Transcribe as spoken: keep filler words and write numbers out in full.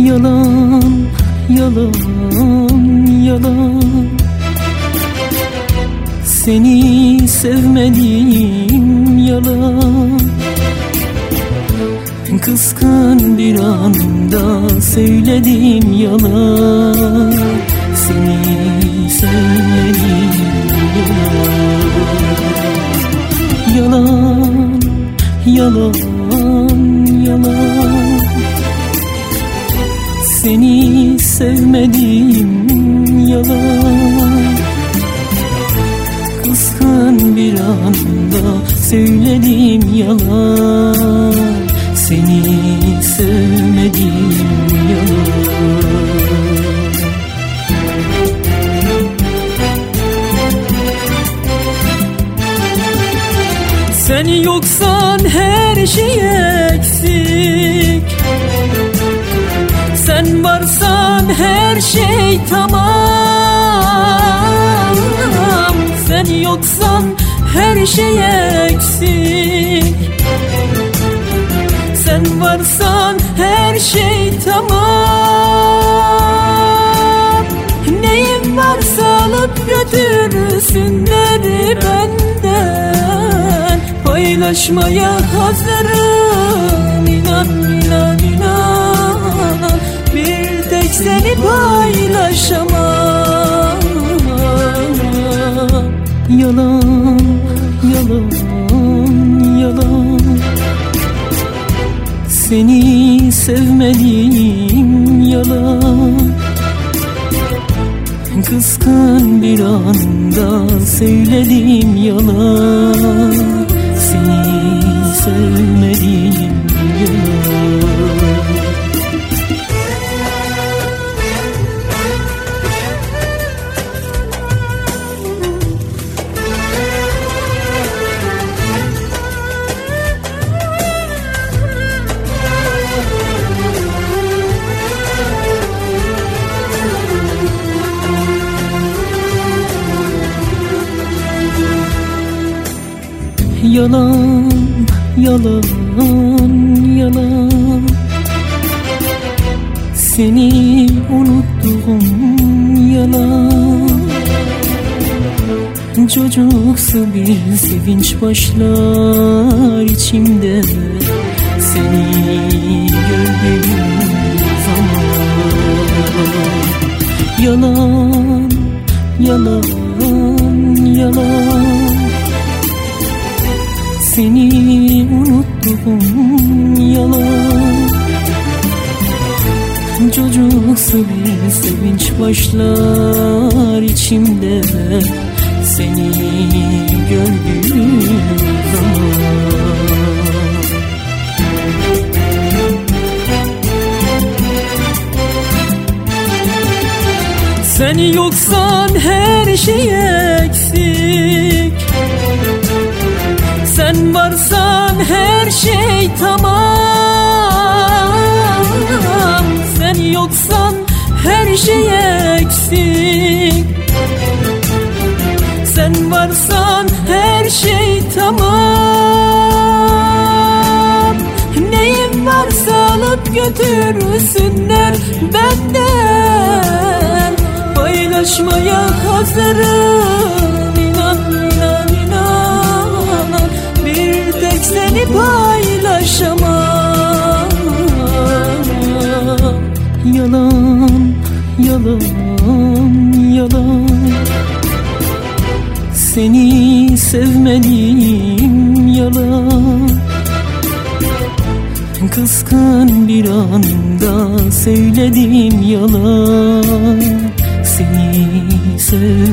Yalan, yalan, yalan. Seni sevmedim, yalan. Kıskan bir anda söyledim, yalan. Seni sevmedim, yalan. Yalan, yalan, yalan. Seni sevmedim, yalan. Kıskan bir anda söyledim, yalan. Seni sevmedim, yalan. Sen yoksan her şey eksik. Sen varsan her şey tamam. Sen yoksan her şey eksik. Sen varsan her şey tamam. Neyim varsa alıp götürsünler benden. Paylaşmaya hazırım, inan, inan, inan. Bir tek seni paylaşamam. Yalan, yalan, yalan. Seni sevmedim, yalan. Kıskan bir anda söyledim, yalan. Seni sevmedim, yalan. Yalan, yalan, yalan. Seni unuttum, yalan. Çocuksu bir sevinç başlar içimde. Seni gördüğüm zaman. Yalan, yalan, yalan. Seni unuttum, yalan. Çocuksu bir sevinç başlar içimde. Seni gördüğüm zaman. Sen yoksan her şey eksik. Sen varsan her şey tamam. Sen yoksan her şey eksik. Sen varsan her şey tamam. Neyim varsa alıp götürsünler benden. Paylaşmaya hazırım, inan, inan, inan. Bir tek seni paylaşamam. Yalan, yalan, yalan. Seni sevmedim, yalan. Kıskan bir anda söyledim, yalan. Seni sevmedim.